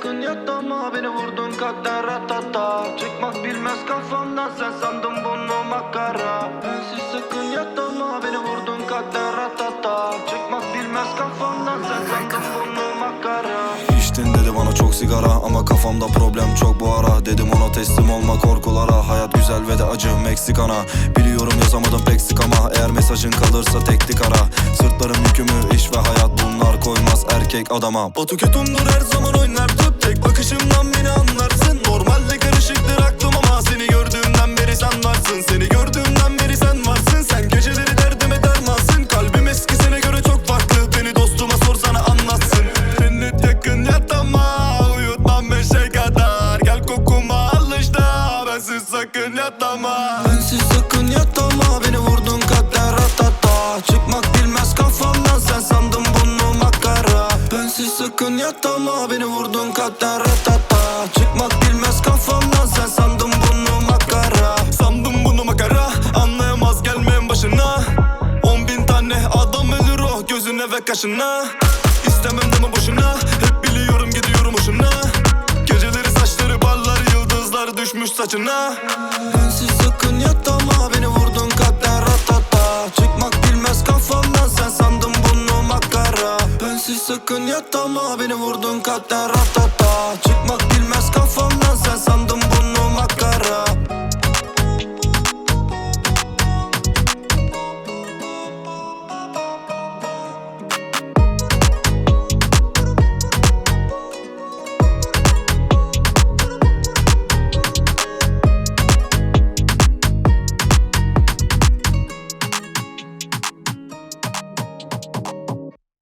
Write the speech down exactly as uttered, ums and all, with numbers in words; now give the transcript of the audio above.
sakın yatama, beni vurdun kalpten ratata. Çıkmak bilmez kafamdan, sen sandın bunu makara. Bensiz sakın yatama, beni vurdun kalpten ratata. Çıkmak bilmez kafamdan, sen sandın bunu makara. İçtin dedi bana çok sigara, ama kafamda problem çok bu ara. Dedim ona teslim olma korkulara. Hayat güzel ve de acı Meksikana. Biliyorum yazamadım pek sık ama eğer mesajın kalırsa teknik ara. Sırtlarım yükümü, iş ve hayat, bunlar koymaz erkek adama. Batu ketumdur her zaman oynar tıp, tek bakışımdan beni anlarsın. Normalde karışıktır aklım ama seni gördüğümden beri sen varsın. Seni gördüğümden beri sen varsın. Sen geceleri derdime dermansın. Kalbim eskisine göre çok farklı, beni dostuma sorsana anlatsın. Cennet yakın yatama, uyutmam beşe kadar. Gel kokuma alış da bensiz sakın yatama. Bensiz sakın yatama, beni vurdun kalpten ratata. Çıkmak bilmez kafamdan, sen sandın bunu makara. Bensiz sakın yatama, beni vurdun kalpten ratata. Çıkmak bilmez kafamdan, sen sandın bunu makara. Sandım bunu makara, anlayamaz gelmeyen başına. On bin tane adam ölür o gözüne ve kaşına. İstemem deme boşuna, hep biliyorum gidiyorum hoşuna. Geceleri saçları parlar, yıldızlar düşmüş saçına. Bensiz sakın yatama, beni vurdun kalpten ratata. Çıkmak bilmez kafamdan, sen sandın bunu makara. Bensiz sakın yatama, beni vurdun kalpten ratata.